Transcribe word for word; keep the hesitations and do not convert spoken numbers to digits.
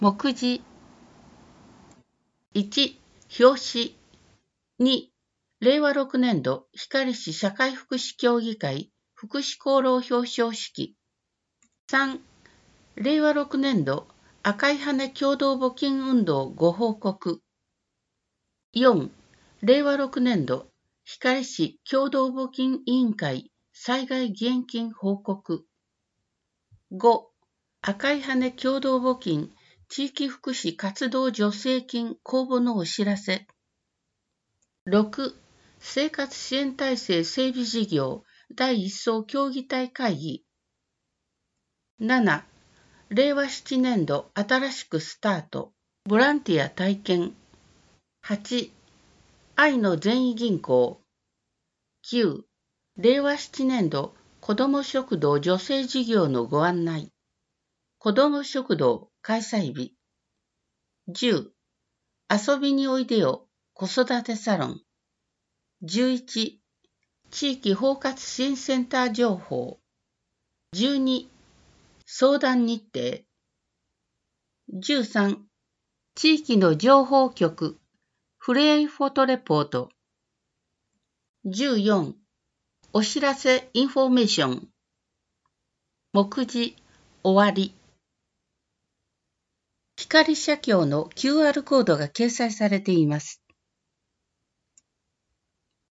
目次いち、表紙に、れいわろくねん度光市社会福祉協議会福祉功労表彰式さん、れいわろくねん度赤い羽共同募金運動ご報告よん、れいわろくねん度光市共同募金委員会災害義援金報告ご、赤い羽共同募金地域福祉活動助成金公募のお知らせろく、生活支援体制整備事業第一層協議体会議なな、れいわななねん度新しくスタートボランティア体験はち、愛の善意銀行きゅう、れいわななねん度子ども食堂助成事業のご案内子ども食堂開催日じゅう、遊びにおいでよ子育てサロンじゅういち、地域包括支援センター情報じゅうに、相談日程じゅうさん、地域の情報局フレイフォトレポートじゅうよん、お知らせインフォメーション目次終わり光社協の キューアール コードが掲載されています。